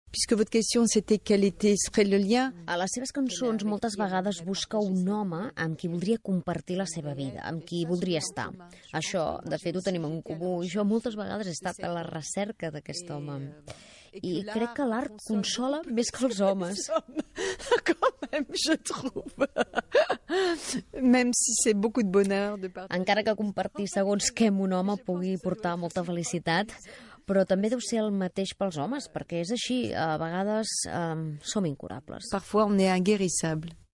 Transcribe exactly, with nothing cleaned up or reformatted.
Puisque votre question c'était quel était, serait le lien. A les seves cançons moltes vegades busca un home amb qui voldria compartir la seva vida, amb qui voldria estar. Això, de fet, ho tenim en comú. Jo moltes vegades he estat a la recerca d'aquest home. I crec que l'art consola més que els homes. Quand même, je trouve. Même si c'est beaucoup de bonheur de partager. Encara que compartir segons què amb un home pugui portar molta felicitat, però també deu ser el mateix pels homes, perquè és així, a vegades eh, som incurables. Parfois on est inguérissable.